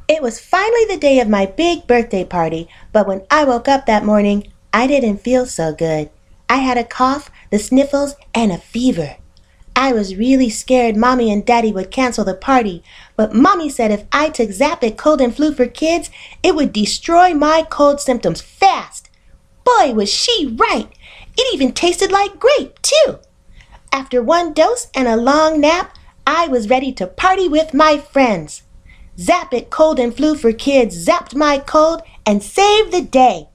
It was finally the day of my big birthday party, but when I woke up that morning, I didn't feel so good. I had a cough, the sniffles, and a fever. I was really scared Mommy and Daddy would cancel the party, but Mommy said if I took Zap-It Cold and Flu for Kids, it would destroy my cold symptoms fast. Boy, was she right! It even tasted like grape, too. After one dose and a long nap, I was ready to party with my friends. Zap-It Cold and Flu for Kids zapped my cold and saved the day.